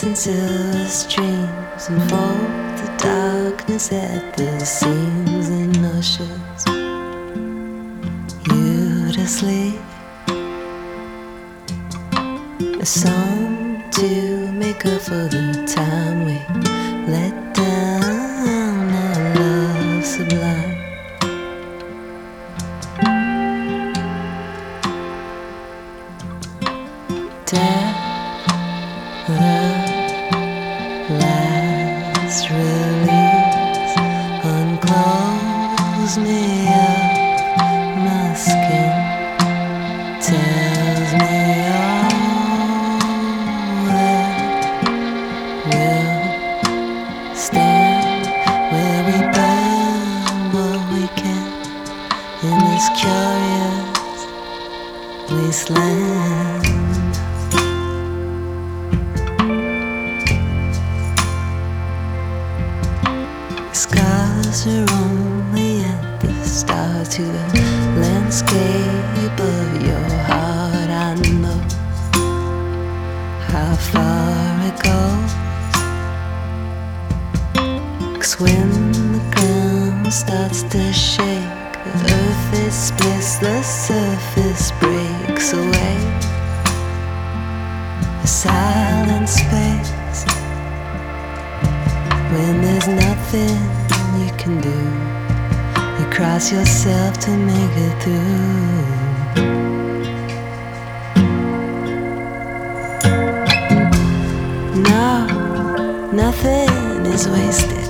in silver streams and fold the darkness at the seams and ushers you to sleep. A song to make up for the time we let down our love sublime. Death, the last release, unclose me of my skin, tells me all that will stand where we burn what we can in this curious wasteland. Scars are only at the start to the landscape of your heart. I know how far it goes, 'cause when the ground starts to shake, the earth is splits, the surface breaks away. A silent space when there's nothing you can do. You cross yourself to make it through. No, nothing is wasted.